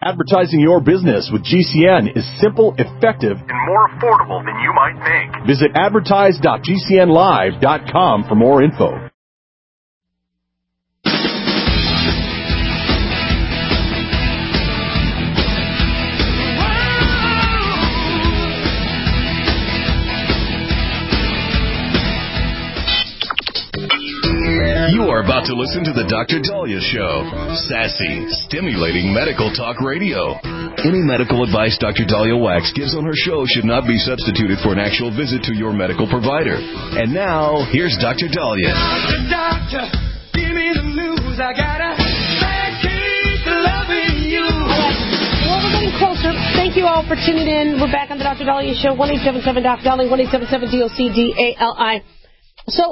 Advertising your business with GCN is simple, effective, and more affordable than you might think. Visit advertise.gcnlive.com for more info. You are about to listen to the Dr. Daliah Show. Sassy, stimulating medical talk radio. Any medical advice Dr. Daliah Wax gives on her show should not be substituted for an actual visit to your medical provider. And now, here's Dr. Daliah. Doctor, give me the news. I gotta keep loving you. Well, we're getting closer. Thank you all for tuning in. We're back on the Dr. Daliah Show. 1-877-DOC-DALI, 1-877-DOC-DALI. So,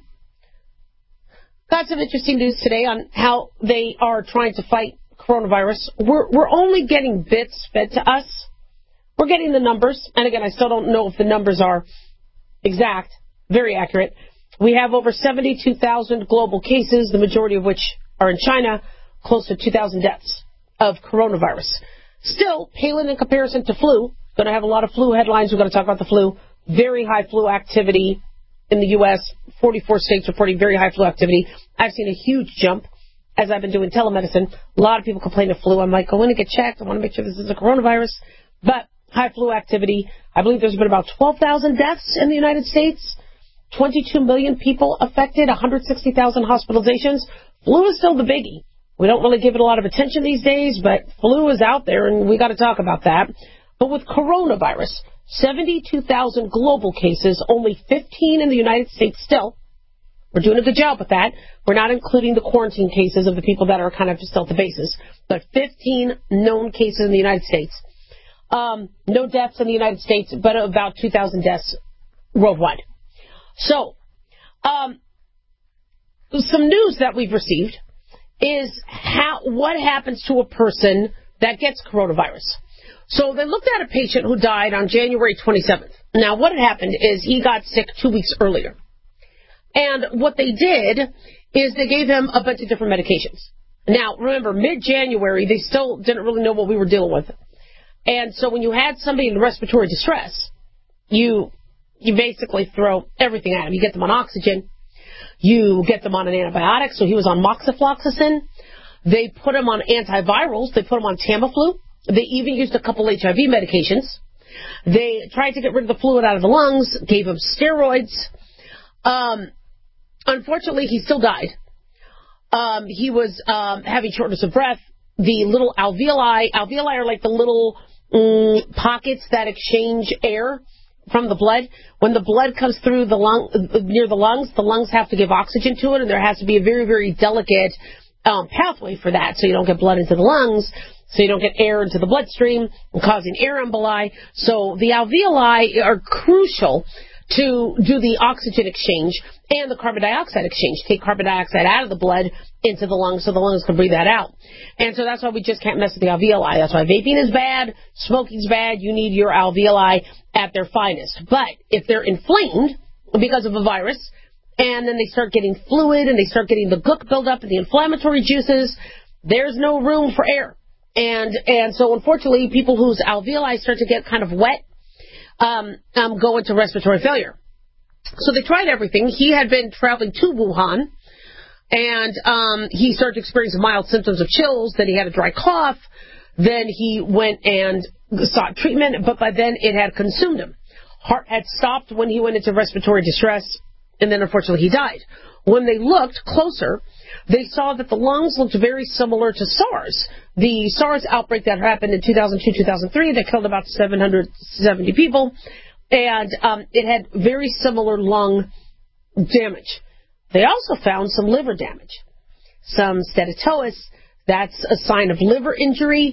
got some interesting news today on how they are trying to fight coronavirus. We're only getting bits fed to us. We're getting the numbers. And again, I still don't know if the numbers are exact, very accurate. We have over 72,000 global cases, the majority of which are in China, close to 2,000 deaths of coronavirus. Still, paling in comparison to flu. Going to have a lot of flu headlines. We're going to talk about the flu. Very high flu activity in the U.S., 44 states reporting very high flu activity. I've seen a huge jump as I've been doing telemedicine. A lot of people complain of flu. I'm like, go in and get checked. I want to make sure this is a coronavirus. But high flu activity. I believe there's been about 12,000 deaths in the United States, 22 million people affected, 160,000 hospitalizations. Flu is still the biggie. We don't really give it a lot of attention these days, but flu is out there, and we got to talk about that. But with coronavirus, 72,000 global cases, only 15 in the United States still. We're doing a good job with that. We're not including the quarantine cases of the people that are kind of still at the bases, but 15 known cases in the United States. No deaths in the United States, but about 2,000 deaths worldwide. So, some news that we've received is what happens to a person that gets coronavirus. So they looked at a patient who died on January 27th. Now, what had happened is he got sick 2 weeks earlier. And what they did is they gave him a bunch of different medications. Now, remember, mid-January, they still didn't really know what we were dealing with. And so when you had somebody in respiratory distress, you basically throw everything at him. You get them on oxygen. You get them on an antibiotic. So he was on moxifloxacin. They put him on antivirals. They put him on Tamiflu. They even used a couple HIV medications. They tried to get rid of the fluid out of the lungs, gave him steroids. Unfortunately, he still died. He was having shortness of breath. The little alveoli are like the little pockets that exchange air from the blood. When the blood comes through near the lungs have to give oxygen to it, and there has to be a very, very delicate pathway for that, so you don't get blood into the lungs, so you don't get air into the bloodstream, causing air emboli. So the alveoli are crucial to do the oxygen exchange and the carbon dioxide exchange. Take carbon dioxide out of the blood into the lungs so the lungs can breathe that out. And so that's why we just can't mess with the alveoli. That's why vaping is bad, smoking's bad. You need your alveoli at their finest. But if they're inflamed because of a virus, and then they start getting fluid and they start getting the gook buildup and the inflammatory juices, there's no room for air. And so unfortunately, people whose alveoli start to get kind of wet go into respiratory failure. So they tried everything. He had been traveling to Wuhan, and he started to experience mild symptoms of chills. Then he had a dry cough. Then he went and sought treatment, but by then it had consumed him. Heart had stopped when he went into respiratory distress, and then unfortunately he died. When they looked closer, they saw that the lungs looked very similar to SARS. The SARS outbreak that happened in 2002-2003 that killed about 770 people, and it had very similar lung damage. They also found some liver damage, some steatosis. That's a sign of liver injury.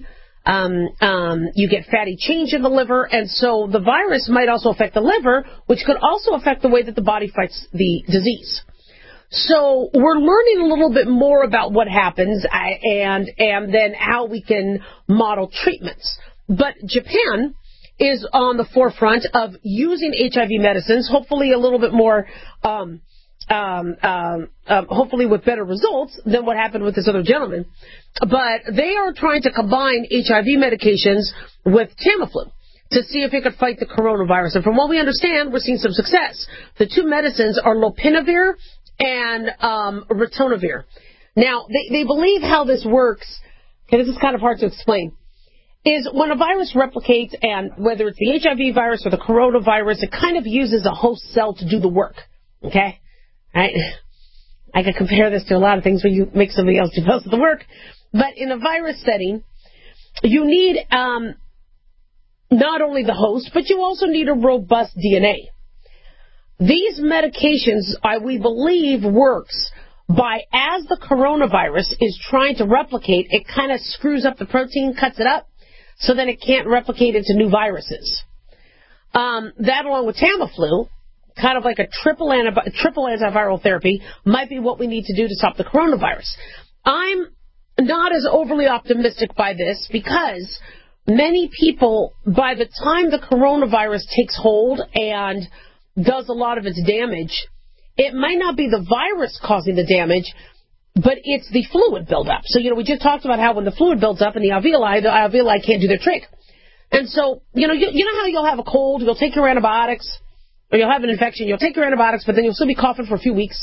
You get fatty change in the liver, and so the virus might also affect the liver, which could also affect the way that the body fights the disease. So we're learning a little bit more about what happens and then how we can model treatments. But Japan is on the forefront of using HIV medicines, hopefully a little bit more hopefully with better results than what happened with this other gentleman. But they are trying to combine HIV medications with Tamiflu to see if it could fight the coronavirus. And from what we understand, we're seeing some success. The two medicines are lopinavir and ritonavir. Now, they believe how this works, and this is kind of hard to explain, is when a virus replicates, and whether it's the HIV virus or the coronavirus, it kind of uses a host cell to do the work. Okay? Right? I could compare this to a lot of things where you make somebody else do most of the work. But in a virus setting, you need not only the host, but you also need a robust DNA. These medications, we believe, works by, as the coronavirus is trying to replicate, it kind of screws up the protein, cuts it up, so then it can't replicate into new viruses. That, along with Tamiflu, kind of like a triple antiviral therapy, might be what we need to do to stop the coronavirus. I'm not as overly optimistic by this because many people, by the time the coronavirus takes hold and does a lot of its damage, it might not be the virus causing the damage, but it's the fluid buildup. So, we just talked about how when the fluid builds up in the alveoli can't do their trick. And so, you know how you'll have a cold, you'll take your antibiotics, or you'll have an infection, you'll take your antibiotics, but then you'll still be coughing for a few weeks.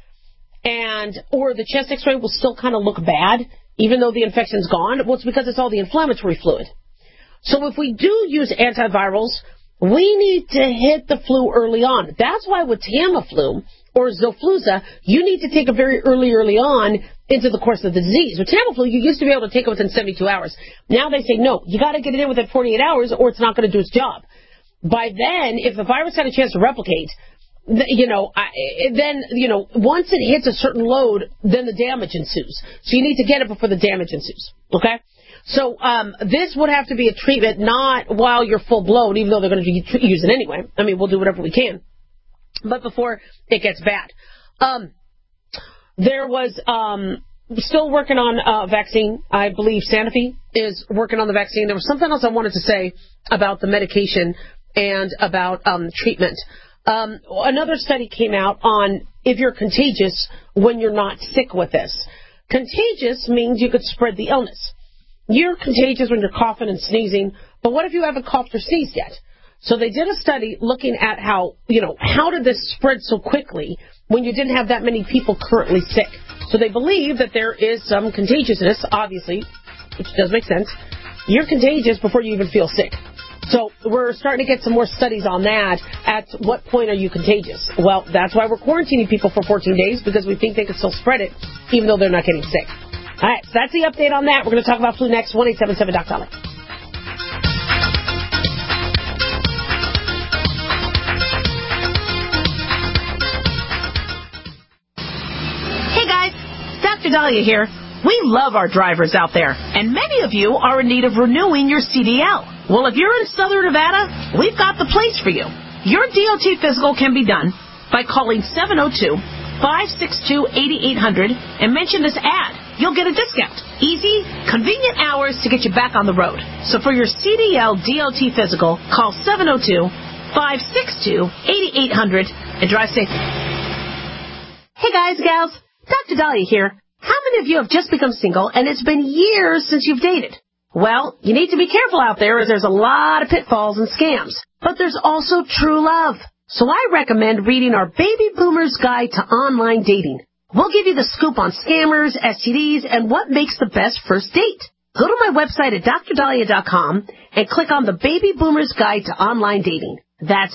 Or the chest x-ray will still kind of look bad, even though the infection's gone. Well, it's because it's all the inflammatory fluid. So if we do use antivirals, we need to hit the flu early on. That's why with Tamiflu or Xofluza, you need to take it very early on into the course of the disease. With Tamiflu, you used to be able to take it within 72 hours. Now they say, no, you got to get it in within 48 hours or it's not going to do its job. By then, if the virus had a chance to replicate, once it hits a certain load, then the damage ensues. So you need to get it before the damage ensues. Okay? So this would have to be a treatment not while you're full blown, even though they're going to use it anyway. I mean, we'll do whatever we can, but before it gets bad. There was still working on a vaccine. I believe Sanofi is working on the vaccine. There was something else I wanted to say about the medication and about treatment. Another study came out on if you're contagious when you're not sick with this. Contagious means you could spread the illness. You're contagious when you're coughing and sneezing, but what if you haven't coughed or sneezed yet? So they did a study looking at how did this spread so quickly when you didn't have that many people currently sick. So they believe that there is some contagiousness, obviously, which does make sense. You're contagious before you even feel sick. So we're starting to get some more studies on that. At what point are you contagious? Well, that's why we're quarantining people for 14 days, because we think they can still spread it even though they're not getting sick. All right, so that's the update on that. We're going to talk about flu next. 1-877-DOC-DOLLAR. Hey guys, Dr. Dahlia here. We love our drivers out there, and many of you are in need of renewing your CDL. Well, if you're in Southern Nevada, we've got the place for you. Your DOT physical can be done by calling 702-562-8800 and mention this ad. You'll get a discount. Easy, convenient hours to get you back on the road. So for your CDL DOT physical, call 702-562-8800 and drive safe. Hey guys, gals, Dr. Dahlia here. How many of you have just become single and it's been years since you've dated? Well, you need to be careful out there as there's a lot of pitfalls and scams. But there's also true love. So I recommend reading our Baby Boomer's Guide to Online Dating. We'll give you the scoop on scammers, STDs, and what makes the best first date. Go to my website at drdahlia.com and click on the Baby Boomer's Guide to Online Dating. That's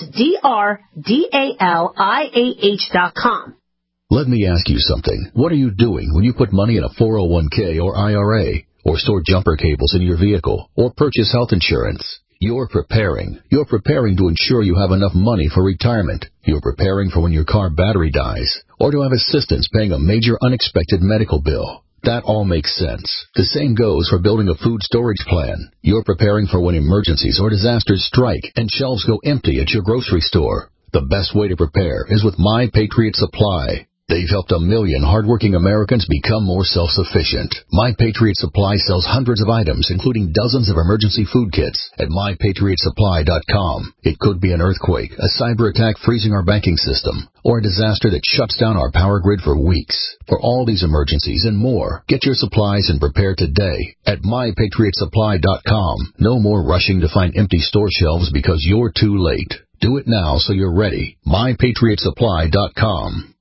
DRDALIAH.com. Let me ask you something. What are you doing when you put money in a 401k or IRA, or store jumper cables in your vehicle, or purchase health insurance? You're preparing. You're preparing to ensure you have enough money for retirement. You're preparing for when your car battery dies, or to have assistance paying a major unexpected medical bill. That all makes sense. The same goes for building a food storage plan. You're preparing for when emergencies or disasters strike and shelves go empty at your grocery store. The best way to prepare is with My Patriot Supply. They've helped 1 million hardworking Americans become more self-sufficient. My Patriot Supply sells hundreds of items, including dozens of emergency food kits at MyPatriotSupply.com. It could be an earthquake, a cyber attack freezing our banking system, or a disaster that shuts down our power grid for weeks. For all these emergencies and more, get your supplies and prepare today at MyPatriotSupply.com. No more rushing to find empty store shelves because you're too late. Do it now so you're ready. MyPatriotSupply.com.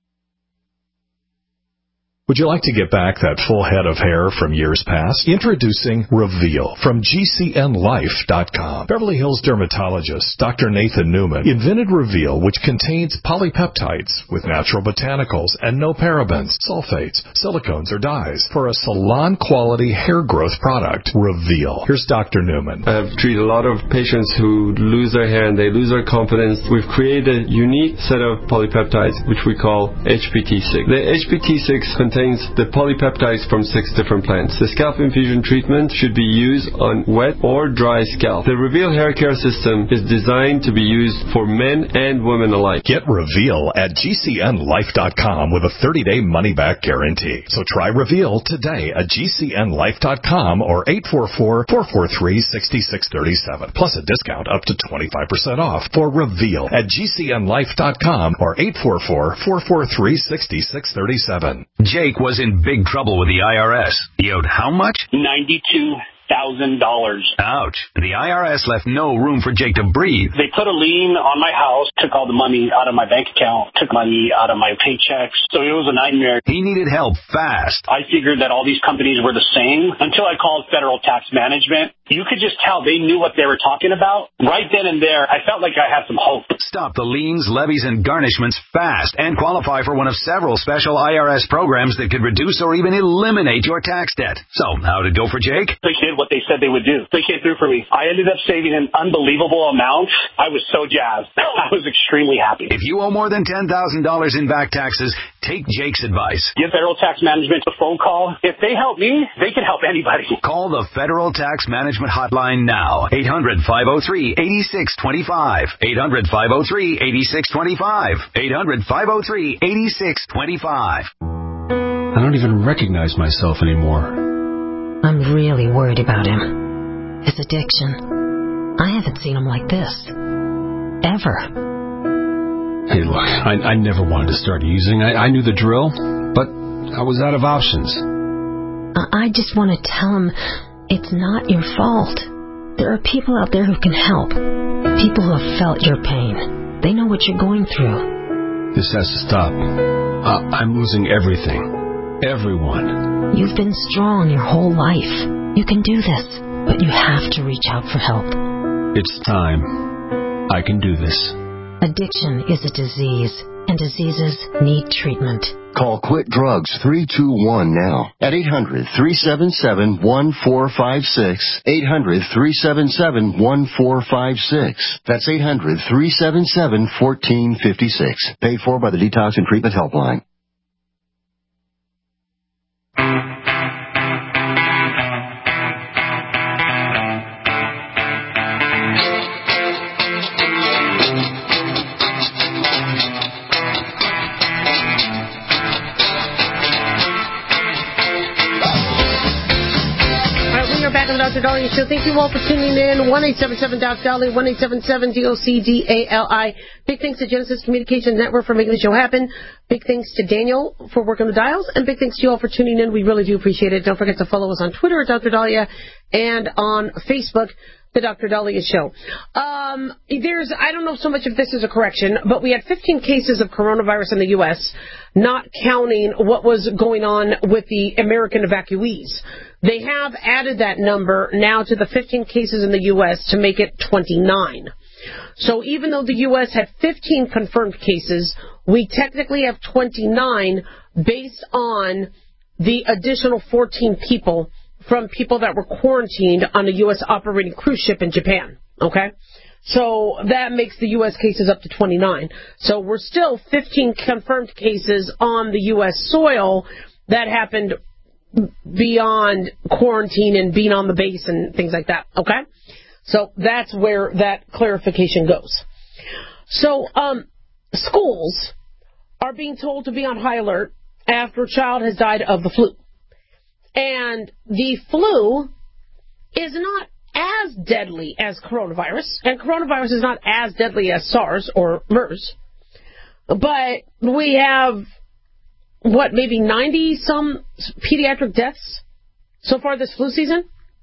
Would you like to get back that full head of hair from years past? Introducing Reveal from GCNLife.com. Beverly Hills dermatologist Dr. Nathan Newman invented Reveal, which contains polypeptides with natural botanicals and no parabens, sulfates, silicones, or dyes for a salon-quality hair growth product. Reveal. Here's Dr. Newman. I've treated a lot of patients who lose their hair and they lose their confidence. We've created a unique set of polypeptides, which we call HPT6. The HPT6 contains the polypeptides from 6 different plants. The scalp infusion treatment should be used on wet or dry scalp. The Reveal hair care system is designed to be used for men and women alike. Get Reveal at GCNLife.com with a 30-day money-back guarantee. So try Reveal today at GCNLife.com or 844-443-6637. Plus a discount up to 25% off for Reveal at GCNLife.com or 844-443-6637. Jake was in big trouble with the IRS. He owed how much? $92,000. Ouch. The IRS left no room for Jake to breathe. They put a lien on my house, took all the money out of my bank account, took money out of my paychecks. So it was a nightmare. He needed help fast. I figured that all these companies were the same until I called Federal Tax Management. You could just tell they knew what they were talking about. Right then and there, I felt like I had some hope. Stop the liens, levies, and garnishments fast and qualify for one of several special IRS programs that could reduce or even eliminate your tax debt. So, how'd it go for Jake? They did what they said they would do. They came through for me. I ended up saving an unbelievable amount. I was so jazzed. I was extremely happy. If you owe more than $10,000 in back taxes, take Jake's advice. Give Federal Tax Management a phone call. If they help me, they can help anybody. Call the Federal Tax Management hotline now. 800-503-8625. 800-503-8625. 800-503-8625. I don't even recognize myself anymore. I'm really worried about him. His addiction. I haven't seen him like this. Ever. Hey, look, I never wanted to start using. I knew the drill, but I was out of options. I just want to tell him it's not your fault. There are people out there who can help. People who have felt your pain. They know what you're going through. This has to stop. I'm losing everything. Everyone. You've been strong your whole life. You can do this, but you have to reach out for help. It's time. I can do this. Addiction is a disease, and diseases need treatment. Call Quit Drugs 321 now at 800-377-1456. 800-377-1456. That's 800-377-1456. Paid for by the Detox and Treatment Helpline. Dr. Dahlia Show. Thank you all for tuning in. 1-877-DOC-DALI, 1-877-DOC-DALI. Big thanks to Genesis Communications Network for making the show happen. Big thanks to Daniel for working the dials. And big thanks to you all for tuning in. We really do appreciate it. Don't forget to follow us on Twitter at Dr. Dahlia and on Facebook, The Dr. Dahlia Show. I don't know so much if this is a correction, but we had 15 cases of coronavirus in the U.S., not counting what was going on with the American evacuees. They have added that number now to the 15 cases in the U.S. to make it 29. So even though the U.S. had 15 confirmed cases, we technically have 29 based on the additional 14 people from people that were quarantined on a U.S. operating cruise ship in Japan. Okay? So that makes the U.S. cases up to 29. So we're still 15 confirmed cases on the U.S. soil that happened beyond quarantine and being on the base and things like that. Okay? So that's where that clarification goes. So schools are being told to be on high alert after a child has died of the flu. And the flu is not as deadly as coronavirus, and coronavirus is not as deadly as SARS or MERS. But we have, maybe 90-some pediatric deaths so far this flu season?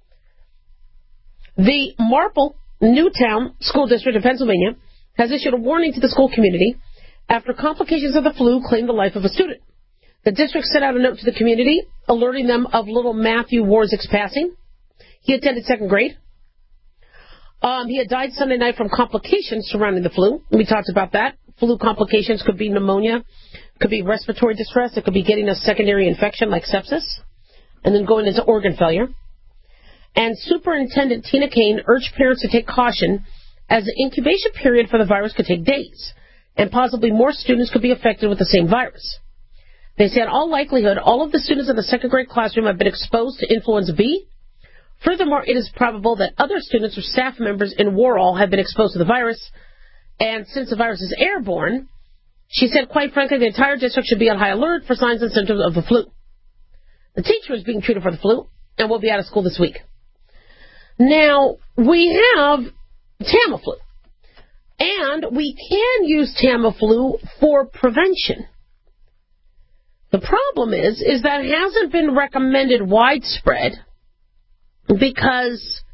The Marple Newtown School District in Pennsylvania has issued a warning to the school community after complications of the flu claimed the life of a student. The district sent out a note to the community, alerting them of little Matthew Warzik's passing. He attended second grade. He had died Sunday night from complications surrounding the flu. We talked about that. Flu complications could be pneumonia, could be respiratory distress, it could be getting a secondary infection like sepsis, and then going into organ failure. And Superintendent Tina Kane urged parents to take caution as the incubation period for the virus could take days, and possibly more students could be affected with the same virus. They say in all likelihood, all of the students in the second grade classroom have been exposed to influenza B. Furthermore, it is probable that other students or staff members in Worrall have been exposed to the virus. And since the virus is airborne, she said, quite frankly, the entire district should be on high alert for signs and symptoms of the flu. The teacher is being treated for the flu and will be out of school this week. Now, we have Tamiflu. And we can use Tamiflu for prevention. The problem is that it hasn't been recommended widespread because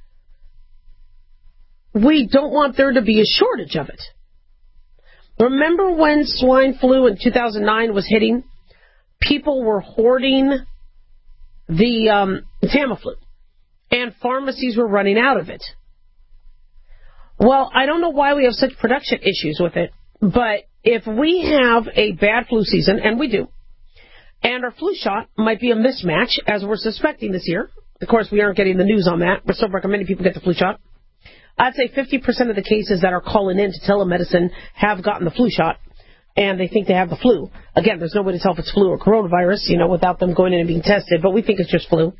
we don't want there to be a shortage of it. Remember when swine flu in 2009 was hitting? People were hoarding the Tamiflu, and pharmacies were running out of it. Well, I don't know why we have such production issues with it, but if we have a bad flu season, and we do, and our flu shot might be a mismatch, as we're suspecting this year. Of course, we aren't getting the news on that. We're still recommending people get the flu shot. I'd say 50% of the cases that are calling in to telemedicine have gotten the flu shot, and they think they have the flu. Again, there's no way to tell if it's flu or coronavirus, without them going in and being tested, but we think it's just flu.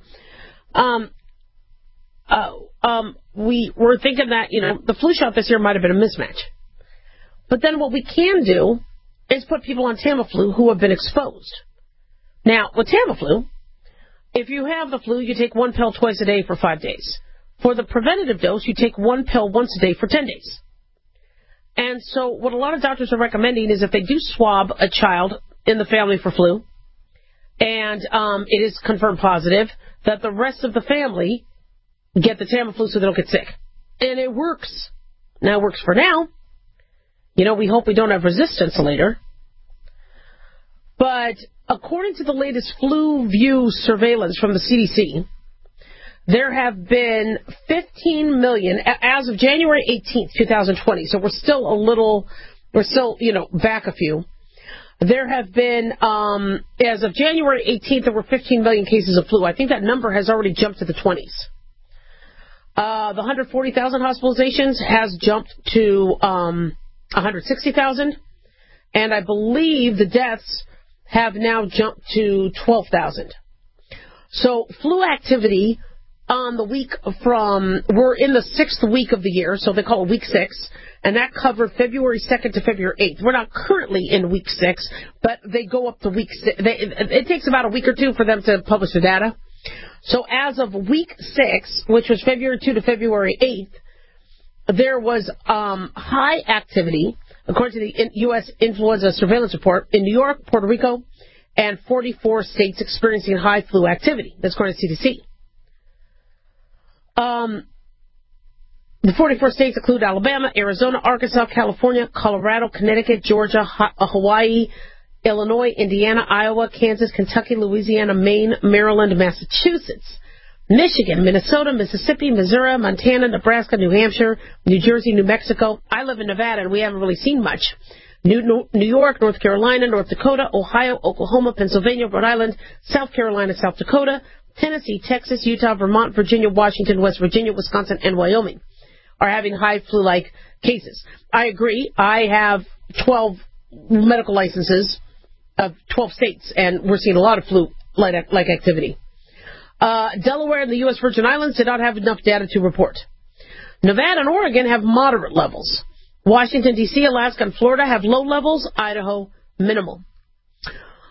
We were thinking that, the flu shot this year might have been a mismatch. But then what we can do is put people on Tamiflu who have been exposed. Now, with Tamiflu, if you have the flu, you take one pill twice a day for 5 days. For the preventative dose, you take one pill once a day for 10 days. And so what a lot of doctors are recommending is if they do swab a child in the family for flu, and it is confirmed positive, that the rest of the family get the Tamiflu so they don't get sick. And it works. Now, it works for now. We hope we don't have resistance later. But according to the latest flu view surveillance from the CDC, there have been 15 million, as of January 18th, 2020, so we're still back a few. There have been, as of January 18th, there were 15 million cases of flu. I think that number has already jumped to the 20s. The 140,000 hospitalizations has jumped to 160,000, and I believe the deaths have now jumped to 12,000. So flu activity on the week we're in the 6th week of the year, so they call it week 6, and that covered February 2nd to February 8th. We're not currently in week 6, but they go up to week 6. It takes about a week or two for them to publish the data. So as of week 6, which was February 2 to February 8th, there was high activity, according to the U.S. Influenza Surveillance Report, in New York, Puerto Rico, and 44 states experiencing high flu activity. That's according to CDC. The 44 states include Alabama, Arizona, Arkansas, California, Colorado, Connecticut, Georgia, Hawaii, Illinois, Indiana, Iowa, Kansas, Kentucky, Louisiana, Maine, Maryland, Massachusetts, Michigan, Minnesota, Mississippi, Missouri, Montana, Nebraska, New Hampshire, New Jersey, New Mexico. I live in Nevada, and we haven't really seen much. New York, North Carolina, North Dakota, Ohio, Oklahoma, Pennsylvania, Rhode Island, South Carolina, South Dakota, Tennessee, Texas, Utah, Vermont, Virginia, Washington, West Virginia, Wisconsin, and Wyoming are having high flu-like cases. I agree. I have 12 medical licenses of 12 states, and we're seeing a lot of flu-like activity. Delaware and the U.S. Virgin Islands did not have enough data to report. Nevada and Oregon have moderate levels. Washington, D.C., Alaska, and Florida have low levels. Idaho, minimal.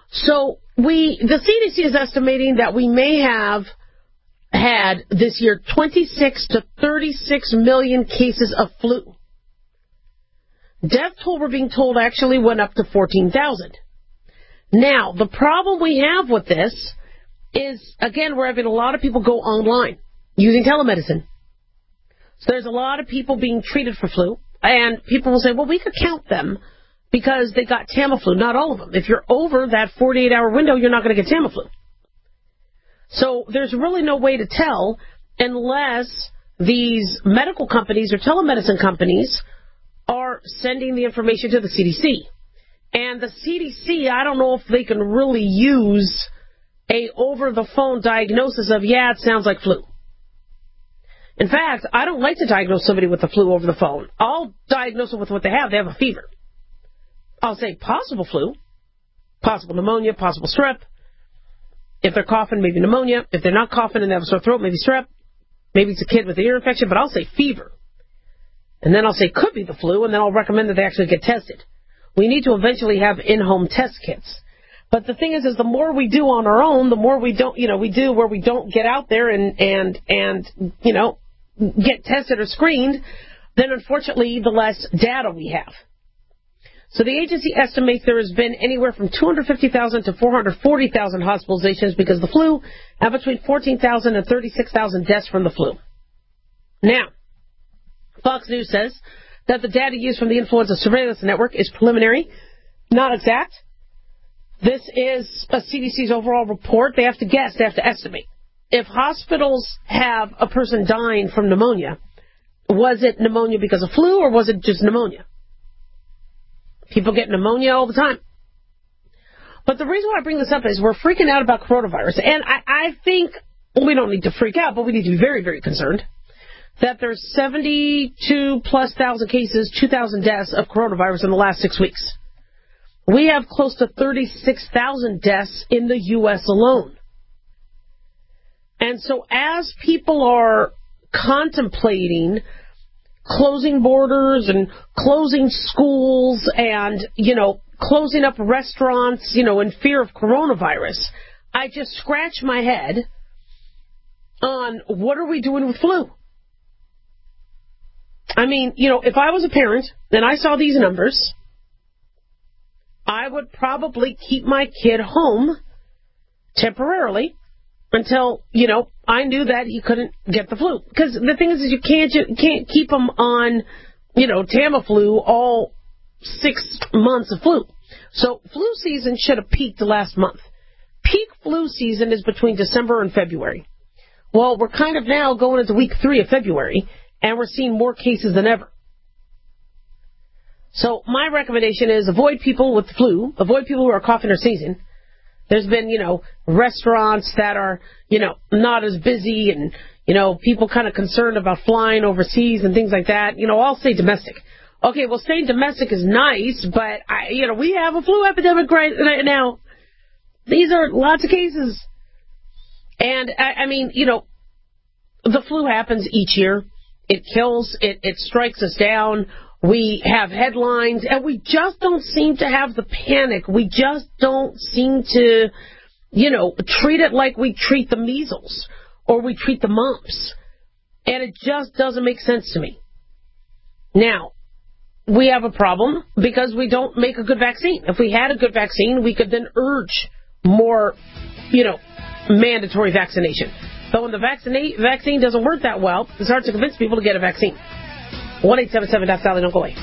So the CDC is estimating that we may have had this year 26 to 36 million cases of flu. Death toll, we're being told, actually went up to 14,000. Now, the problem we have with this is, again, we're having a lot of people go online using telemedicine. So there's a lot of people being treated for flu, and people will say, well, we could count them because they got Tamiflu. Not all of them. If you're over that 48-hour window, you're not going to get Tamiflu. So there's really no way to tell unless these medical companies or telemedicine companies are sending the information to the CDC. And the CDC, I don't know if they can really use a over-the-phone diagnosis of, yeah, it sounds like flu. In fact, I don't like to diagnose somebody with the flu over the phone. I'll diagnose them with what they have. They have a fever. I'll say possible flu, possible pneumonia, possible strep. If they're coughing, maybe pneumonia. If they're not coughing and they have a sore throat, maybe strep. Maybe it's a kid with an ear infection, but I'll say fever. And then I'll say could be the flu, and then I'll recommend that they actually get tested. We need to eventually have in-home test kits. But the thing is the more we do on our own, the more we don't, we do where we don't get out there and get tested or screened, then unfortunately the less data we have. So the agency estimates there has been anywhere from 250,000 to 440,000 hospitalizations because of the flu, and between 14,000 and 36,000 deaths from the flu. Now, Fox News says that the data used from the Influenza Surveillance Network is preliminary, not exact. This is a CDC's overall report. They have to guess, they have to estimate. If hospitals have a person dying from pneumonia, was it pneumonia because of flu or was it just pneumonia? People get pneumonia all the time. But the reason why I bring this up is we're freaking out about coronavirus. And I think we don't need to freak out, but we need to be very, very concerned that there's 72+ thousand cases, 2,000 deaths of coronavirus in the last 6 weeks. We have close to 36,000 deaths in the U.S. alone. And so as people are contemplating closing borders and closing schools and, closing up restaurants, in fear of coronavirus, I just scratch my head on what are we doing with flu? I mean, if I was a parent and I saw these numbers, I would probably keep my kid home temporarily until, I knew that he couldn't get the flu. Because the thing is you can't keep him on, Tamiflu all 6 months of flu. So flu season should have peaked last month. Peak flu season is between December and February. Well, we're kind of now going into week 3 of February, and we're seeing more cases than ever. So my recommendation is avoid people with the flu, avoid people who are coughing or sneezing. There's been, restaurants that are, not as busy and, people kind of concerned about flying overseas and things like that. I'll say domestic. Okay, well, saying domestic is nice, but, we have a flu epidemic right now. These are lots of cases. And, the flu happens each year. It kills, it strikes us down. We have headlines, and we just don't seem to have the panic. We just don't seem to, treat it like we treat the measles or we treat the mumps. And it just doesn't make sense to me. Now, we have a problem because we don't make a good vaccine. If we had a good vaccine, we could then urge more, mandatory vaccination. But when the vaccine doesn't work that well, it's hard to convince people to get a vaccine. 1-877-SALLY, don't go away.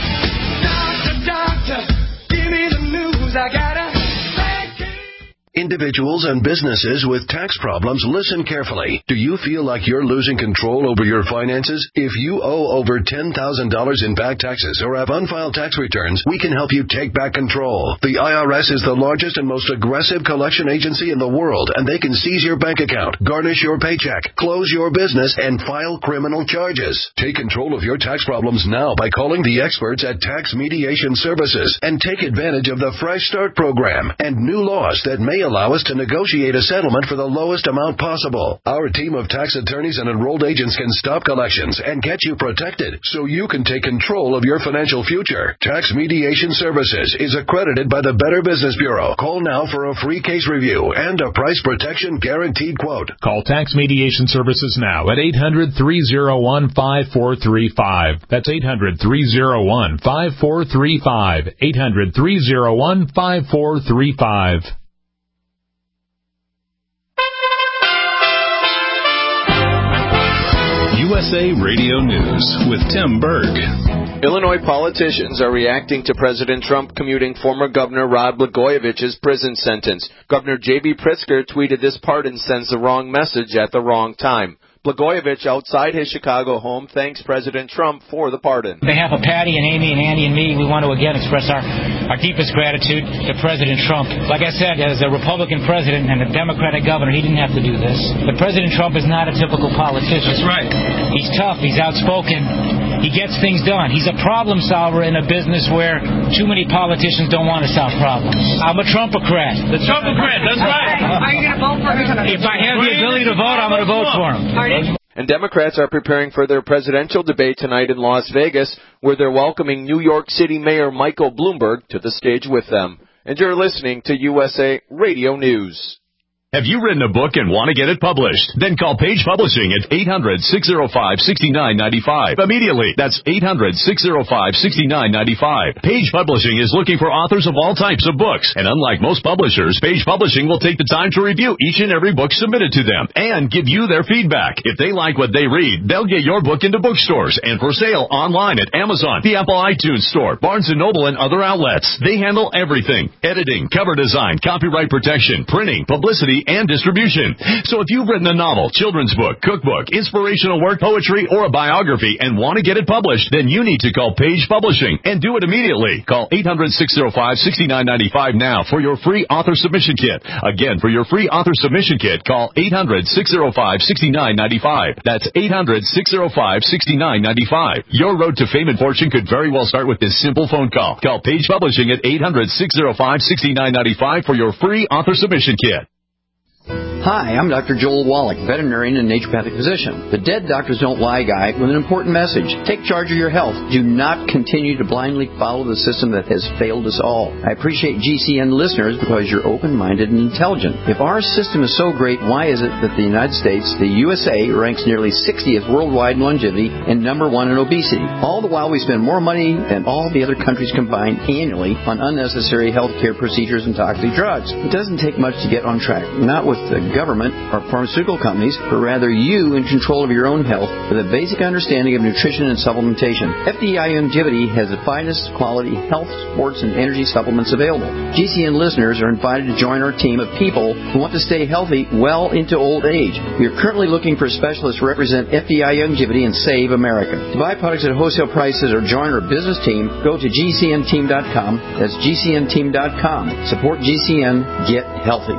In Individuals and businesses with tax problems, listen carefully. Do you feel like you're losing control over your finances? If you owe over $10,000 in back taxes or have unfiled tax returns, we can help you take back control. The IRS is the largest and most aggressive collection agency in the world, and they can seize your bank account, garnish your paycheck, close your business, and file criminal charges. Take control of your tax problems now by calling the experts at Tax Mediation Services and take advantage of the Fresh Start program and new laws that may allow us to negotiate a settlement for the lowest amount possible. Our team of tax attorneys and enrolled agents can stop collections and get you protected so you can take control of your financial future. Tax Mediation Services is accredited by the Better Business Bureau. Call now for a free case review and a price protection guaranteed quote. Call Tax Mediation Services now at 800-301-5435. That's 800-301-5435. 800-301-5435. USA Radio News with Tim Berg. Illinois politicians are reacting to President Trump commuting former Governor Rod Blagojevich's prison sentence. Governor J.B. Pritzker tweeted this pardon sends the wrong message at the wrong time. Blagojevich, outside his Chicago home, thanks President Trump for the pardon. On behalf of Patty and Amy and Andy and me, we want to again express our deepest gratitude to President Trump. Like I said, as a Republican president and a Democratic governor, he didn't have to do this. But President Trump is not a typical politician. That's right. He's tough. He's outspoken. He gets things done. He's a problem solver in a business where too many politicians don't want to solve problems. I'm a Trumpocrat. The Trumpocrat, that's right. Are you going to vote for him? If I have the ability to vote, I'm going to vote for him. And Democrats are preparing for their presidential debate tonight in Las Vegas, where they're welcoming New York City Mayor Michael Bloomberg to the stage with them. And you're listening to USA Radio News. Have you written a book and want to get it published? Then call Page Publishing at 800-605-6995. Immediately. That's 800-605-6995. Page Publishing is looking for authors of all types of books. And unlike most publishers, Page Publishing will take the time to review each and every book submitted to them and give you their feedback. If they like what they read, they'll get your book into bookstores and for sale online at Amazon, the Apple iTunes Store, Barnes & Noble, and other outlets. They handle everything: editing, cover design, copyright protection, printing, publicity, and distribution. So if you've written a novel, children's book, cookbook, inspirational work, poetry, or a biography and want to get it published, then you need to call Page Publishing and do it immediately. Call 800-605-6995 now for your free author submission kit. Again, for your free author submission kit, call 800-605-6995. That's 800-605-6995. Your road to fame and fortune could very well start with this simple phone call. Call Page Publishing at 800-605-6995 for your free author submission kit. Hi, I'm Dr. Joel Wallach, veterinarian and naturopathic physician. The Dead Doctors Don't Lie guy with an important message. Take charge of your health. Do not continue to blindly follow the system that has failed us all. I appreciate GCN listeners because you're open-minded and intelligent. If our system is so great, why is it that the United States, the USA, ranks nearly 60th worldwide in longevity and number 1 in obesity? All the while we spend more money than all the other countries combined annually on unnecessary health care procedures and toxic drugs. It doesn't take much to get on track. Not with the government or pharmaceutical companies, but rather you in control of your own health with a basic understanding of nutrition and supplementation. FDI Longevity has the finest quality health, sports, and energy supplements available. GCN listeners are invited to join our team of people who want to stay healthy well into old age. We are currently looking for specialists to represent FDI Longevity and Save America. To buy products at wholesale prices or join our business team, go to GCNteam.com. That's GCNteam.com. Support GCN. Get healthy.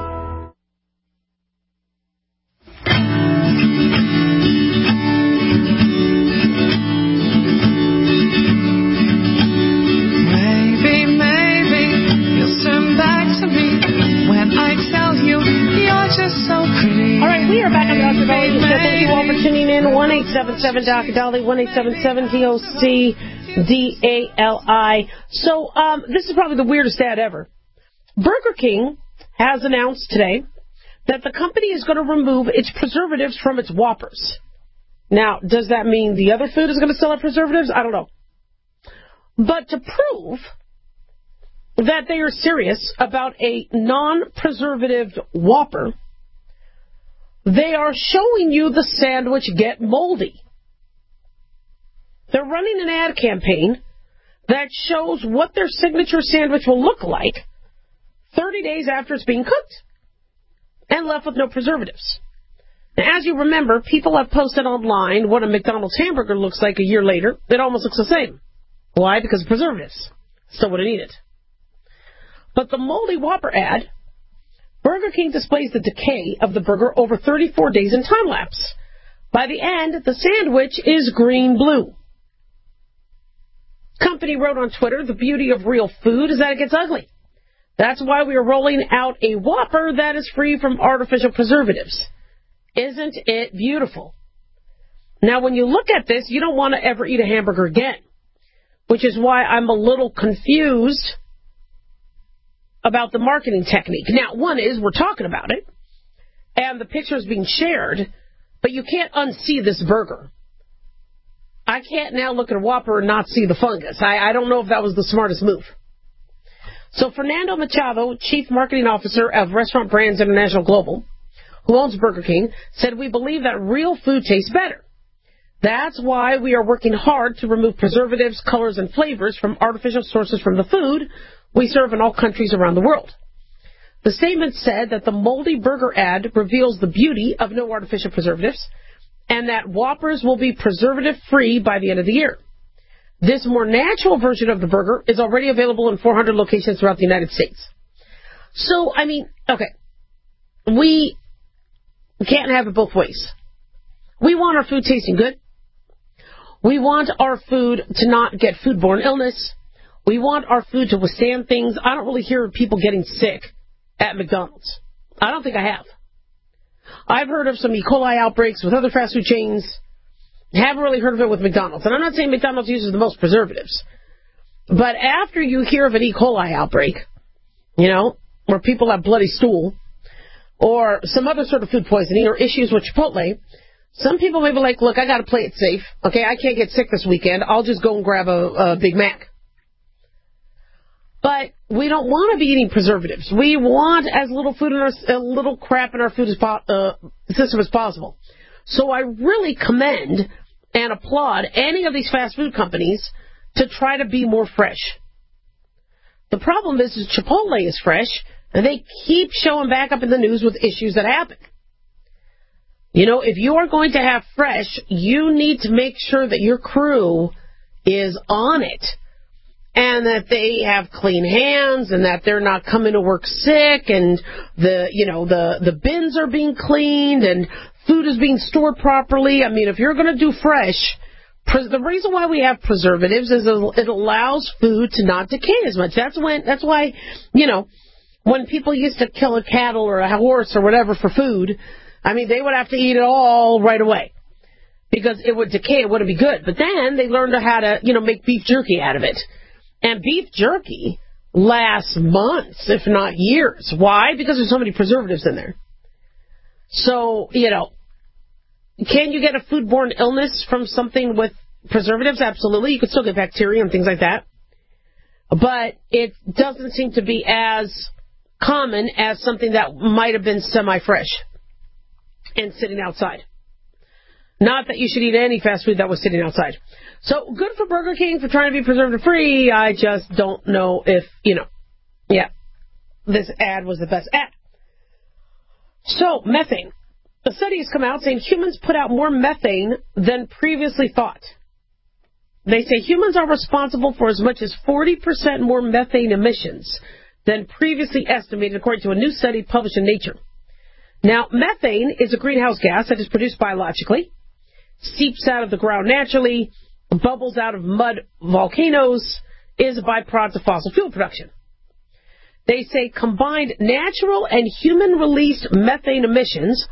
We are back on the Dr. Dolly Show. Thank you all for tuning in. 1-877-Dr. 1-877-DOC-DALI. So, this is probably the weirdest ad ever. Burger King has announced today that the company is going to remove its preservatives from its Whoppers. Now, does that mean the other food is going to still have preservatives? I don't know. But to prove that they are serious about a non-preservative Whopper, they are showing you the sandwich get moldy. They're running an ad campaign that shows what their signature sandwich will look like 30 days after it's being cooked. and left with no preservatives. Now, as you remember, people have posted online what a McDonald's hamburger looks like a year later. It almost looks the same. Why? Because of preservatives. Still wouldn't eat it. But the moldy Whopper ad, Burger King displays the decay of the burger over 34 days in time-lapse. By the end, the sandwich is green-blue. Company wrote on Twitter, the beauty of real food is that it gets ugly. That's why we are rolling out a Whopper that is free from artificial preservatives. Isn't it beautiful? Now, when you look at this, you don't want to ever eat a hamburger again, which is why I'm a little confused about the marketing technique. Now, one is we're talking about it, and the picture is being shared, but you can't unsee this burger. I can't now look at a Whopper and not see the fungus. I don't know if that was the smartest move. So Fernando Machado, Chief Marketing Officer of Restaurant Brands International Global, who owns Burger King, said, we believe that real food tastes better. That's why we are working hard to remove preservatives, colors, and flavors from artificial sources from the food we serve in all countries around the world. The statement said that the moldy burger ad reveals the beauty of no artificial preservatives and that Whoppers will be preservative-free by the end of the year. This more natural version of the burger is already available in 400 locations throughout the United States. So, I mean, okay, we can't have it both ways. We want our food tasting good. We want our food to not get foodborne illness. We want our food to withstand things. I don't really hear of people getting sick at McDonald's. I don't think I have. I've heard of some E. coli outbreaks with other fast food chains. Haven't really heard of it with McDonald's. And I'm not saying McDonald's uses the most preservatives. But after you hear of an E. coli outbreak, you know, where people have bloody stool, or some other sort of food poisoning, or issues with Chipotle, some people may be like, look, I got to play it safe. Okay, I can't get sick this weekend. I'll just go and grab a Big Mac. But we don't want to be eating preservatives. We want as little food in our, little crap in our food system as possible. So I really commend and applaud any of these fast food companies to try to be more fresh. The problem is Chipotle is fresh, and they keep showing back up in the news with issues that happen. You know, if you are going to have fresh, you need to make sure that your crew is on it. And that they have clean hands, and that they're not coming to work sick, and the bins are being cleaned, and food is being stored properly. I mean, if you're going to do fresh, the reason why we have preservatives is it allows food to not decay as much. That's why, you know, when people used to kill a cattle or a horse or whatever for food, I mean, they would have to eat it all right away because it would decay. It wouldn't be good. But then they learned how to, make beef jerky out of it. And beef jerky lasts months, if not years. Why? Because there's so many preservatives in there. So, can you get a foodborne illness from something with preservatives? Absolutely. You could still get bacteria and things like that. But it doesn't seem to be as common as something that might have been semi-fresh and sitting outside. Not that you should eat any fast food that was sitting outside. So, good for Burger King for trying to be preservative-free. I just don't know if, this ad was the best ad. So, methane. A study has come out saying humans put out more methane than previously thought. They say humans are responsible for as much as 40% more methane emissions than previously estimated, according to a new study published in Nature. Now, methane is a greenhouse gas that is produced biologically, seeps out of the ground naturally, bubbles out of mud volcanoes, is a byproduct of fossil fuel production. They say combined natural and human-released methane emissions,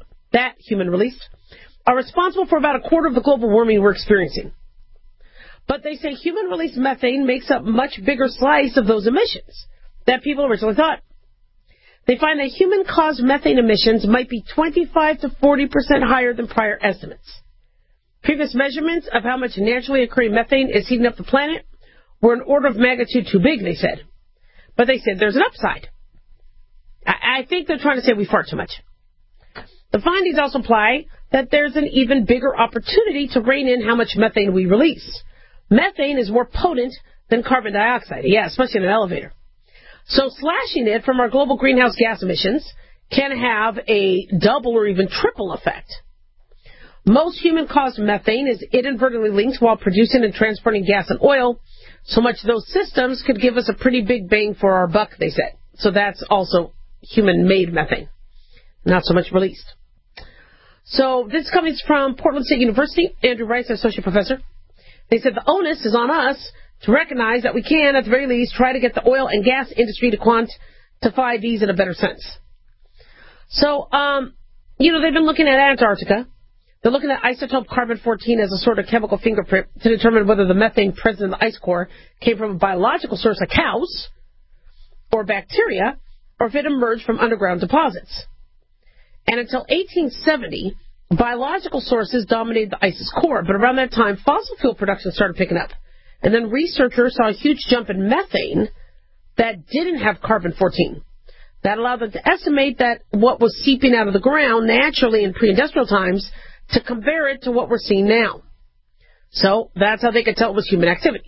are responsible for about a quarter of the global warming we're experiencing. But they say human-released methane makes up a much bigger slice of those emissions than people originally thought. They find that human-caused methane emissions might be 25 to 40% higher than prior estimates. Previous measurements of how much naturally occurring methane is heating up the planet were an order of magnitude too big, they said. But they said there's an upside. I think they're trying to say we fart too much. The findings also imply that there's an even bigger opportunity to rein in how much methane we release. Methane is more potent than carbon dioxide, especially in an elevator. So slashing it from our global greenhouse gas emissions can have a double or even triple effect. Most human-caused methane is inadvertently linked while producing and transporting gas and oil. So much those systems could give us a pretty big bang for our buck, they said. So that's also human-made methane, not so much released. So this comes from Portland State University. Andrew Rice, associate professor. They said the onus is on us to recognize that we can, at the very least, try to get the oil and gas industry to quantify these in a better sense. So, they've been looking at Antarctica. They're looking at isotope carbon-14 as a sort of chemical fingerprint to determine whether the methane present in the ice core came from a biological source like cows or bacteria, or if it emerged from underground deposits. And until 1870, biological sources dominated the ice's core, but around that time, fossil fuel production started picking up. And then researchers saw a huge jump in methane that didn't have carbon-14. That allowed them to estimate that what was seeping out of the ground naturally in pre-industrial times to compare it to what we're seeing now. So that's how they could tell it was human activity.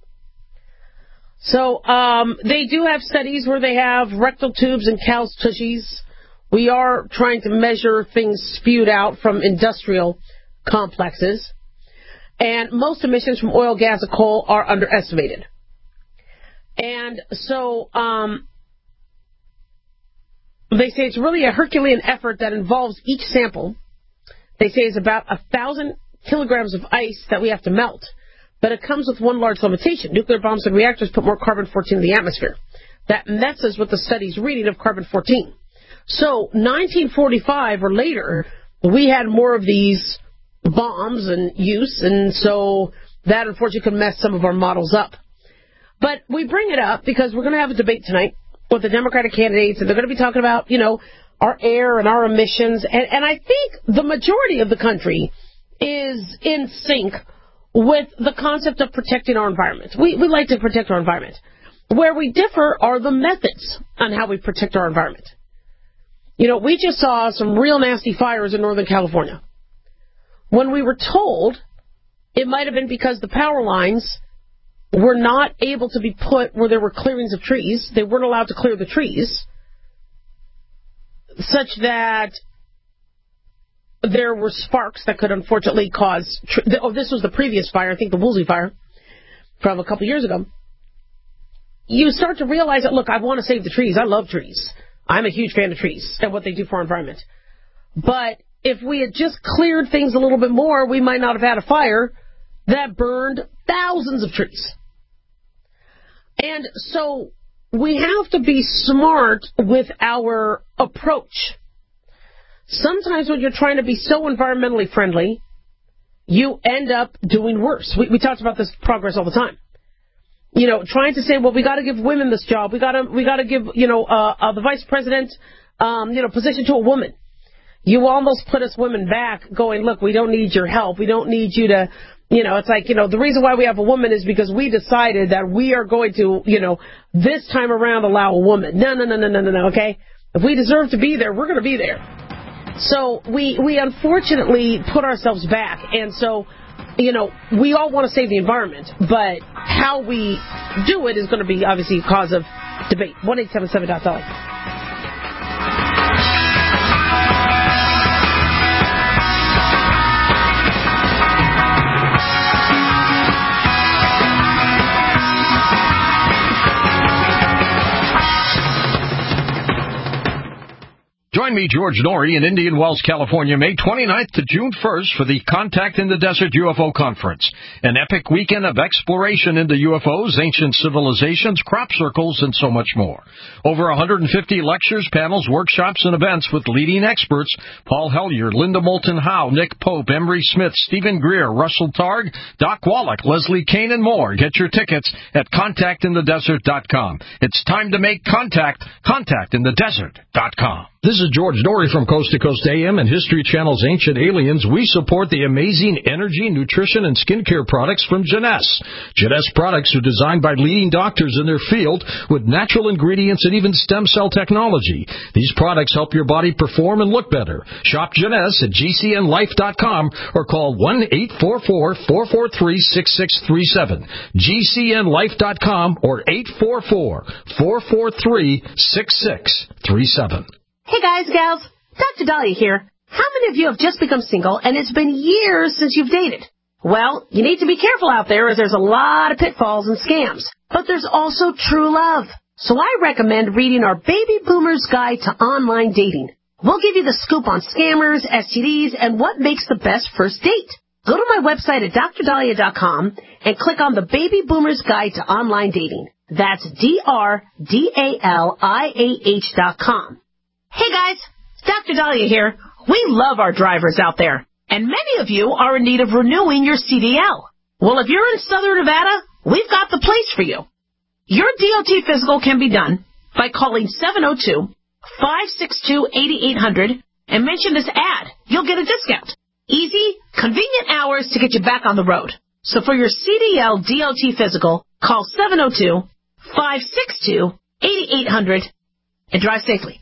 So they do have studies where they have rectal tubes and cow's tushies. We are trying to measure things spewed out from industrial complexes. And most emissions from oil, gas, and coal are underestimated. And so they say it's really a Herculean effort that involves each sample. They say it's about 1,000 kilograms of ice that we have to melt. But it comes with one large limitation. Nuclear bombs and reactors put more carbon-14 in the atmosphere. That messes with the study's reading of carbon-14. So 1945 or later, we had more of these bombs in use, and so that unfortunately could mess some of our models up. But we bring it up because we're going to have a debate tonight with the Democratic candidates, and they're going to be talking about, our air and our emissions. And I think the majority of the country is in sync with the concept of protecting our environment. We like to protect our environment. Where we differ are the methods on how we protect our environment. We just saw some real nasty fires in Northern California. When we were told it might have been because the power lines were not able to be put where there were clearings of trees. They weren't allowed to clear the trees, such that there were sparks that could unfortunately cause... this was the previous fire, I think the Woolsey fire from a couple years ago. You start to realize that, look, I want to save the trees. I love trees. I'm a huge fan of trees and what they do for our environment. But if we had just cleared things a little bit more, we might not have had a fire that burned thousands of trees. And so we have to be smart with our approach. Sometimes when you're trying to be so environmentally friendly, you end up doing worse. We talked about this progress all the time. Trying to say, well, we got to give women this job. We got to give, the vice president, position to a woman. You almost put us women back going, look, we don't need your help. We don't need you to, it's like, the reason why we have a woman is because we decided that we are going to, this time around allow a woman. No, okay? If we deserve to be there, we're going to be there. So we unfortunately put ourselves back. And so, we all want to save the environment, but how we do it is going to be obviously a cause of debate. 1-877-DOT-DOLLAR. Join me, George Norrie, in Indian Wells, California, May 29th to June 1st for the Contact in the Desert UFO Conference, an epic weekend of exploration into UFOs, ancient civilizations, crop circles, and so much more. Over 150 lectures, panels, workshops, and events with leading experts: Paul Hellyer, Linda Moulton Howe, Nick Pope, Emery Smith, Stephen Greer, Russell Targ, Doc Wallach, Leslie Kane, and more. Get your tickets at contactinthedesert.com. It's time to make contact. Contactinthedesert.com. This is George Norrie from Coast to Coast AM and History Channel's Ancient Aliens. We support the amazing energy, nutrition, and skincare products from Jeunesse. Jeunesse products are designed by leading doctors in their field with natural ingredients and even stem cell technology. These products help your body perform and look better. Shop Jeunesse at GCNlife.com or call 1-844-443-6637. GCNlife.com or 844-443-6637. Hey guys, gals, Dr. Dahlia here. How many of you have just become single and it's been years since you've dated? Well, you need to be careful out there as there's a lot of pitfalls and scams. But there's also true love. So I recommend reading our Baby Boomer's Guide to Online Dating. We'll give you the scoop on scammers, STDs, and what makes the best first date. Go to my website at drdahlia.com and click on the Baby Boomer's Guide to Online Dating. That's DRDALIAH.com. Hey guys, Dr. Dahlia here. We love our drivers out there, and many of you are in need of renewing your CDL. Well, if you're in Southern Nevada, we've got the place for you. Your DOT physical can be done by calling 702-562-8800 and mention this ad. You'll get a discount. Easy, convenient hours to get you back on the road. So for your CDL DOT physical, call 702-562-8800 and drive safely.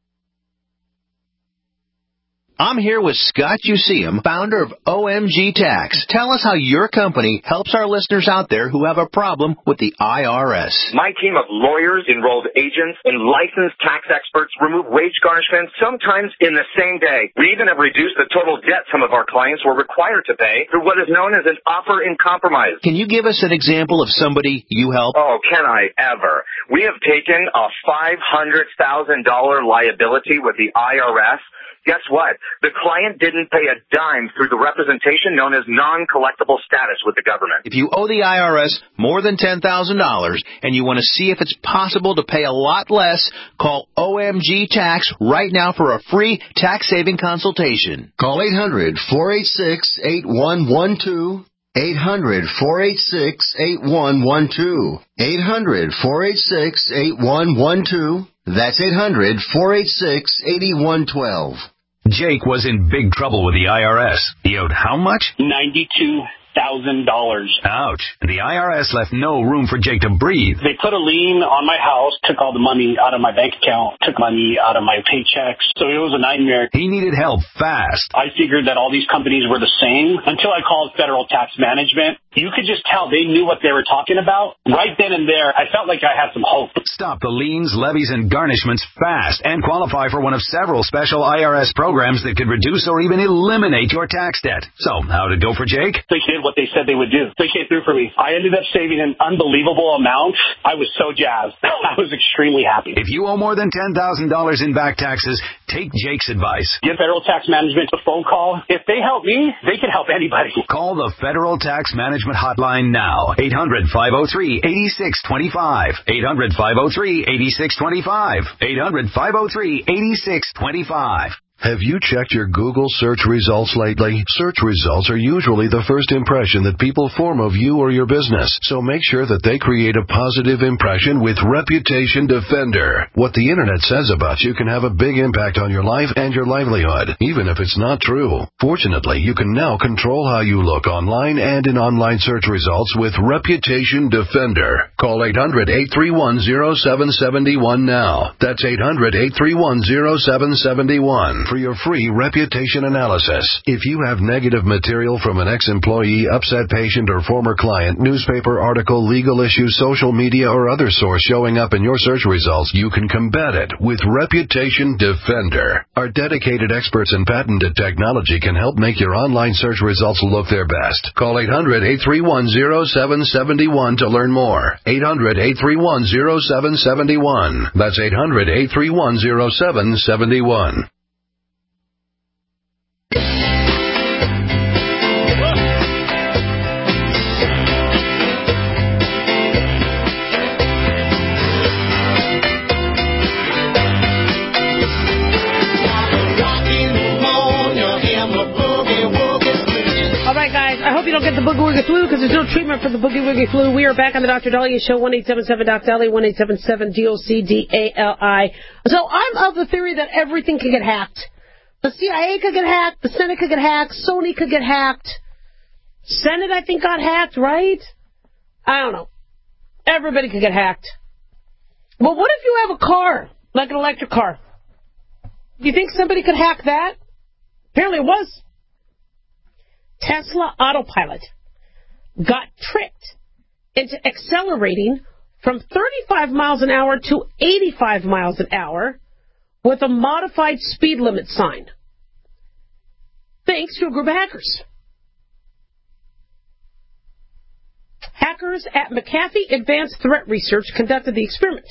I'm here with Scott Useum, founder of OMG Tax. Tell us how your company helps our listeners out there who have a problem with the IRS. My team of lawyers, enrolled agents, and licensed tax experts remove wage garnishments sometimes in the same day. We even have reduced the total debt some of our clients were required to pay through what is known as an offer in compromise. Can you give us an example of somebody you help? Oh, can I ever? We have taken a $500,000 liability with the IRS. Guess what? The client didn't pay a dime through the representation known as non-collectible status with the government. If you owe the IRS more than $10,000 and you want to see if it's possible to pay a lot less, call OMG Tax right now for a free tax-saving consultation. Call 800-486-8112. 800-486-8112. 800-486-8112. That's 800-486-8112. Jake was in big trouble with the IRS. He owed how much? $92,000. Ouch. And the IRS left no room for Jake to breathe. They put a lien on my house, took all the money out of my bank account, took money out of my paychecks. So it was a nightmare. He needed help fast. I figured that all these companies were the same until I called Federal Tax Management. You could just tell they knew what they were talking about. Right then and there, I felt like I had some hope. Stop the liens, levies, and garnishments fast and qualify for one of several special IRS programs that could reduce or even eliminate your tax debt. So, how'd it go for Jake? They did what they said they would do. They came through for me. I ended up saving an unbelievable amount. I was so jazzed. I was extremely happy. If you owe more than $10,000 in back taxes, take Jake's advice. Give Federal Tax Management a phone call. If they help me, they can help anybody. Call the Federal Tax Management hotline now. 800-503-8625. 800-503-8625. 800-503-8625. Have you checked your Google search results lately? Search results are usually the first impression that people form of you or your business, so make sure that they create a positive impression with Reputation Defender. What the Internet says about you can have a big impact on your life and your livelihood, even if it's not true. Fortunately, you can now control how you look online and in online search results with Reputation Defender. Call 800-831-0771 now. That's 800-831-0771. For your free reputation analysis. If you have negative material from an ex-employee, upset patient, or former client, newspaper article, legal issue, social media, or other source showing up in your search results, you can combat it with Reputation Defender. Our dedicated experts in patented technology can help make your online search results look their best. Call 800-831-0771 to learn more. 800-831-0771. That's 800-831-0771. I hope you don't get the boogie woogie flu because there's no treatment for the boogie woogie flu. We are back on the Dr. Dahlia Show, 1-877-DOC-DALI, 1-877-DOC-DALI. So I'm of the theory that everything can get hacked. The CIA could get hacked. The Senate could get hacked. Sony could get hacked. Senate, I think, got hacked, right? I don't know. Everybody could get hacked. But what if you have a car, like an electric car? Do you think somebody could hack that? Apparently it was. Tesla Autopilot got tricked into accelerating from 35 miles an hour to 85 miles an hour with a modified speed limit sign, thanks to a group of hackers. Hackers at McAfee Advanced Threat Research conducted the experiment.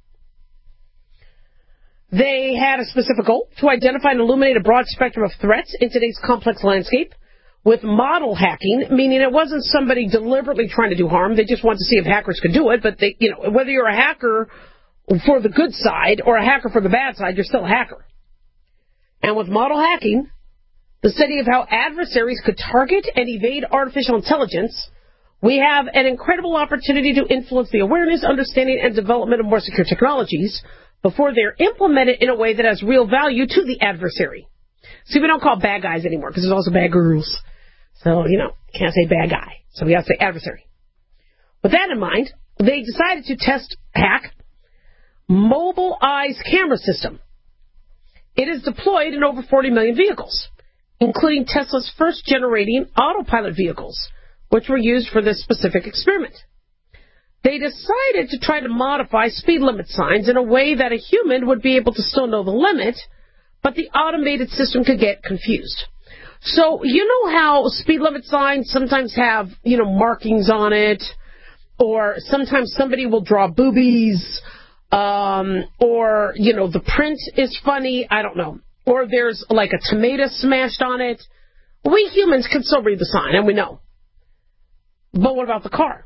They had a specific goal to identify and illuminate a broad spectrum of threats in today's complex landscape with model hacking, meaning it wasn't somebody deliberately trying to do harm. They just wanted to see if hackers could do it. But they, whether you're a hacker for the good side or a hacker for the bad side, you're still a hacker. And with model hacking, the study of how adversaries could target and evade artificial intelligence, we have an incredible opportunity to influence the awareness, understanding, and development of more secure technologies before they're implemented in a way that has real value to the adversary. See, we don't call bad guys anymore because there's also bad girls. So, can't say bad guy. So we have to say adversary. With that in mind, they decided to hack Mobileye's camera system. It is deployed in over 40 million vehicles, including Tesla's first-generating autopilot vehicles, which were used for this specific experiment. They decided to try to modify speed limit signs in a way that a human would be able to still know the limit, but the automated system could get confused. So, you know how speed limit signs sometimes have, markings on it, or sometimes somebody will draw boobies, or, the print is funny, I don't know, or there's like a tomato smashed on it. We humans can still read the sign, and we know. But what about the car?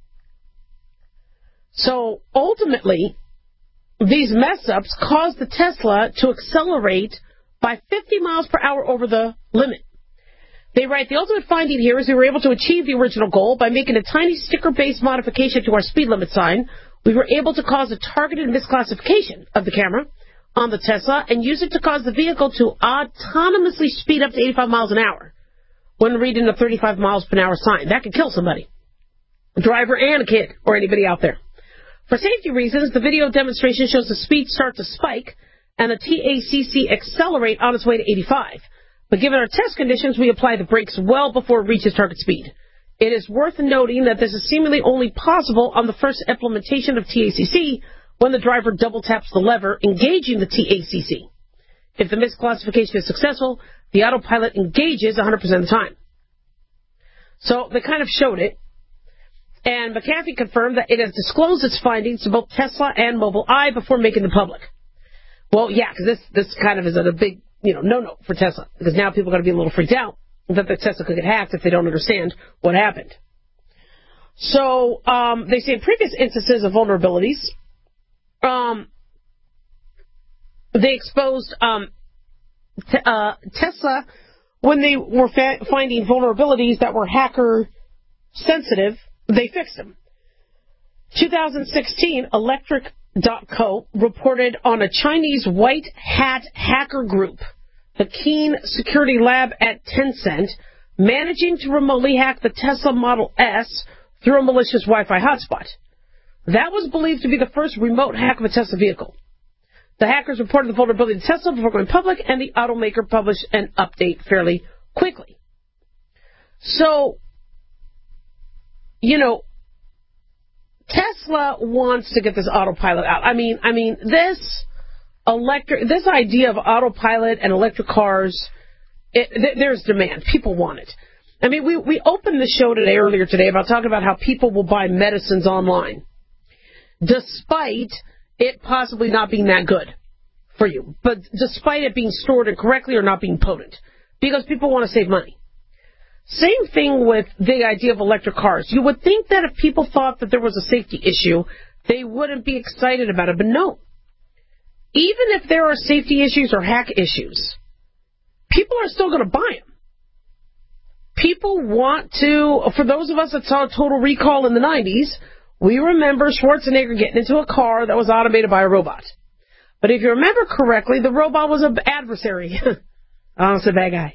So ultimately, these mess-ups caused the Tesla to accelerate by 50 miles per hour over the limit. They write, the ultimate finding here is we were able to achieve the original goal by making a tiny sticker-based modification to our speed limit sign. We were able to cause a targeted misclassification of the camera on the Tesla and use it to cause the vehicle to autonomously speed up to 85 miles an hour when reading a 35 miles per hour sign. That could kill somebody, a driver and a kid, or anybody out there. For safety reasons, the video demonstration shows the speed start to spike and the TACC accelerate on its way to 85. But given our test conditions, we apply the brakes well before it reaches target speed. It is worth noting that this is seemingly only possible on the first implementation of TACC when the driver double taps the lever, engaging the TACC. If the misclassification is successful, the autopilot engages 100% of the time. So they kind of showed it. And McAfee confirmed that it has disclosed its findings to both Tesla and Mobileye before making them public. Well, yeah, because this kind of is a big, no-no for Tesla. Because now people are going to be a little freaked out that the Tesla could get hacked if they don't understand what happened. So, they say in previous instances of vulnerabilities, they exposed Tesla when they were finding vulnerabilities that were hacker-sensitive. They fixed them. 2016, Electric.co reported on a Chinese white hat hacker group, the Keen Security Lab at Tencent, managing to remotely hack the Tesla Model S through a malicious Wi-Fi hotspot. That was believed to be the first remote hack of a Tesla vehicle. The hackers reported the vulnerability to Tesla before going public, and the automaker published an update fairly quickly. So, Tesla wants to get this autopilot out. I mean, this idea of autopilot and electric cars, there's demand. People want it. I mean, we opened the show earlier today about talking about how people will buy medicines online, despite it possibly not being that good for you, but despite it being stored incorrectly or not being potent, because people want to save money. Same thing with the idea of electric cars. You would think that if people thought that there was a safety issue, they wouldn't be excited about it. But no. Even if there are safety issues or hack issues, people are still going to buy them. People want to, for those of us that saw Total Recall in the 90s, we remember Schwarzenegger getting into a car that was automated by a robot. But if you remember correctly, the robot was an adversary. I don't say bad guy.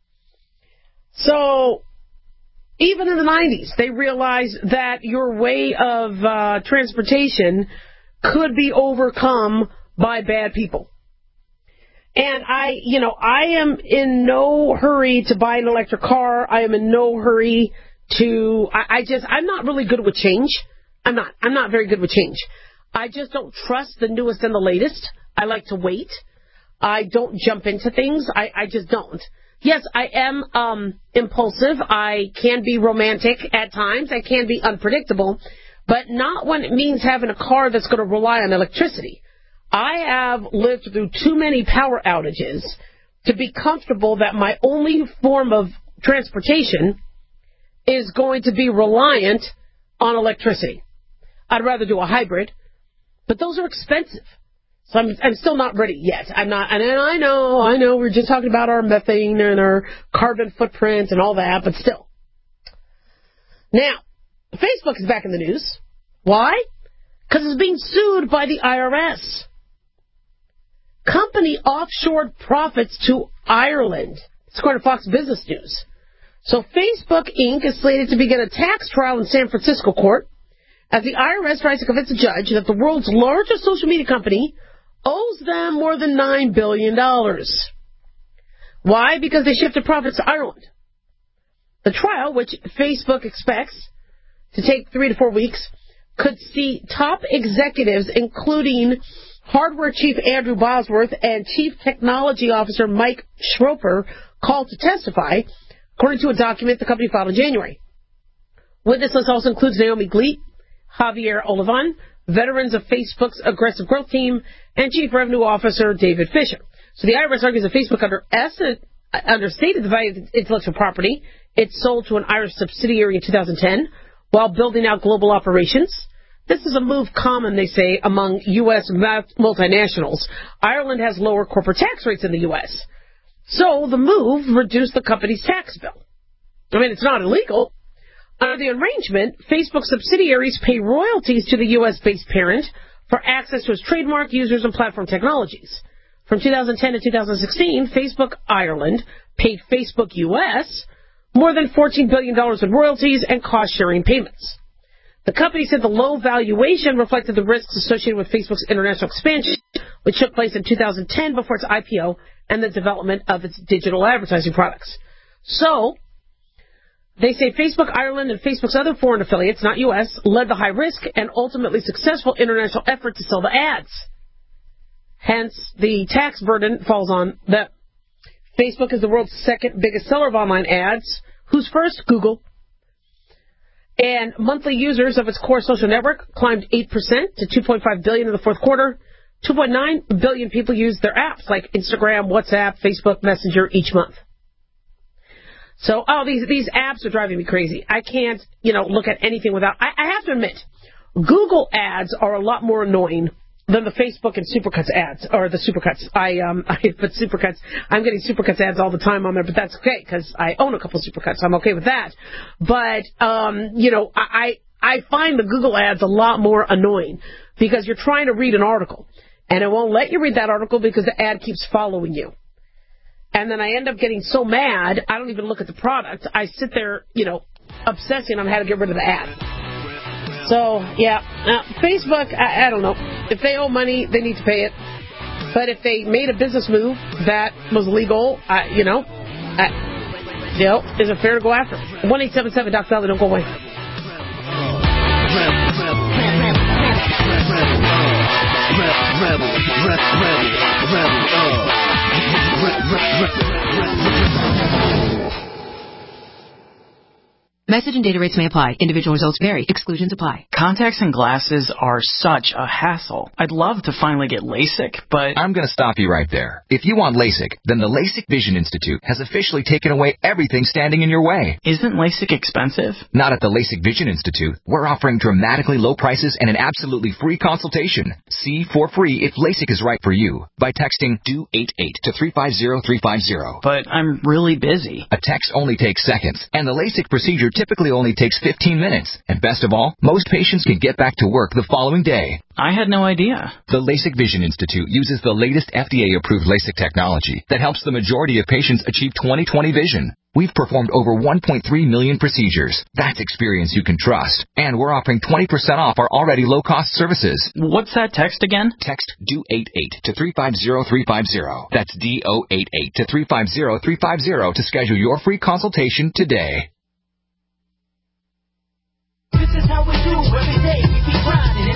So, even in the 90s, they realized that your way of transportation could be overcome by bad people. And I am in no hurry to buy an electric car. I am in no hurry to, I'm not really good with change. I'm not very good with change. I just don't trust the newest and the latest. I like to wait. I don't jump into things. I just don't. Yes, I am impulsive. I can be romantic at times. I can be unpredictable, but not when it means having a car that's going to rely on electricity. I have lived through too many power outages to be comfortable that my only form of transportation is going to be reliant on electricity. I'd rather do a hybrid, but those are expensive. So I'm still not ready yet. I'm not, and I know, we're just talking about our methane and our carbon footprint and all that, but still. Now, Facebook is back in the news. Why? Because it's being sued by the IRS. Company offshored profits to Ireland. It's according to Fox Business News. So Facebook Inc. is slated to begin a tax trial in San Francisco court as the IRS tries to convince a judge that the world's largest social media company owes them more than $9 billion. Why? Because they shifted profits to Ireland. The trial, which Facebook expects to take 3 to 4 weeks, could see top executives, including hardware chief Andrew Bosworth and chief technology officer Mike Schroeper, called to testify, according to a document the company filed in January. Witness list also includes Naomi Gleet, Javier Olivan, veterans of Facebook's aggressive growth team, and Chief Revenue Officer David Fisher. So the IRS argues that Facebook understated the value of its intellectual property. It sold to an Irish subsidiary in 2010 while building out global operations. This is a move common, they say, among U.S. multinationals. Ireland has lower corporate tax rates than the U.S. So the move reduced the company's tax bill. I mean, it's not illegal. Under the arrangement, Facebook subsidiaries pay royalties to the U.S.-based parent for access to its trademark, users, and platform technologies. From 2010 to 2016, Facebook Ireland paid Facebook U.S. more than $14 billion in royalties and cost-sharing payments. The company said the low valuation reflected the risks associated with Facebook's international expansion, which took place in 2010 before its IPO and the development of its digital advertising products. So, they say Facebook Ireland and Facebook's other foreign affiliates, not U.S., led the high-risk and ultimately successful international effort to sell the ads. Hence, the tax burden falls on them. Facebook is the world's second biggest seller of online ads. Who's first? Google. And monthly users of its core social network climbed 8% to 2.5 billion in the fourth quarter. 2.9 billion people use their apps like Instagram, WhatsApp, Facebook, Messenger each month. So, these apps are driving me crazy. I can't, look at anything without... I have to admit, Google ads are a lot more annoying than the Facebook and Supercuts ads, or the Supercuts. But Supercuts, I'm getting Supercuts ads all the time on there, but that's okay, because I own a couple of Supercuts, so I'm okay with that. But, I find the Google ads a lot more annoying, because you're trying to read an article, and it won't let you read that article because the ad keeps following you. And then I end up getting so mad, I don't even look at the product. I sit there, obsessing on how to get rid of the ad. So, yeah. Facebook, I don't know. If they owe money, they need to pay it. But if they made a business move that was legal, is it fair to go after? 1-877 Dr. Dolly, don't go away. Message and data rates may apply. Individual results vary. Exclusions apply. Contacts and glasses are such a hassle. I'd love to finally get LASIK, but... I'm going to stop you right there. If you want LASIK, then the LASIK Vision Institute has officially taken away everything standing in your way. Isn't LASIK expensive? Not at the LASIK Vision Institute. We're offering dramatically low prices and an absolutely free consultation. See for free if LASIK is right for you by texting DO88 to 350350. But I'm really busy. A text only takes seconds, and the LASIK procedure typically only takes 15 minutes. And best of all, most patients can get back to work the following day. I had no idea. The LASIK Vision Institute uses the latest FDA-approved LASIK technology that helps the majority of patients achieve 20/20 vision. We've performed over 1.3 million procedures. That's experience you can trust. And we're offering 20% off our already low-cost services. What's that text again? Text DO88 to 350350. That's DO88 to 350350 to schedule your free consultation today. This is how we do every day. We keep grinding, and if you want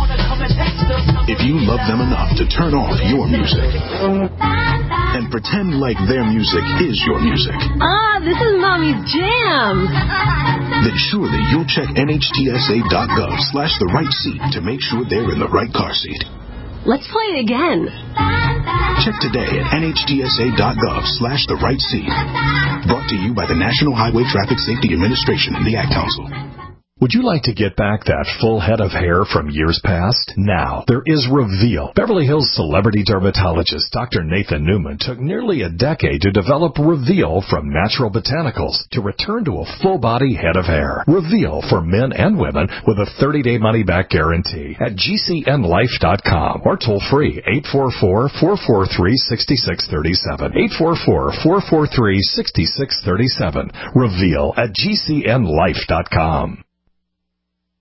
If you love them enough to turn off your music and pretend like their music is your music, this is Mommy's jam. then surely you'll check NHTSA.gov/the right seat to make sure they're in the right car seat. Let's play it again. Check today at NHTSA.gov/the right seat. Brought to you by the National Highway Traffic Safety Administration and the Ad Council. Would you like to get back that full head of hair from years past? Now, there is Reveal. Beverly Hills celebrity dermatologist Dr. Nathan Newman took nearly a decade to develop Reveal from natural botanicals to return to a full-body head of hair. Reveal for men and women with a 30-day money-back guarantee at GCNlife.com or toll-free 844-443-6637. 844-443-6637. Reveal at GCNlife.com.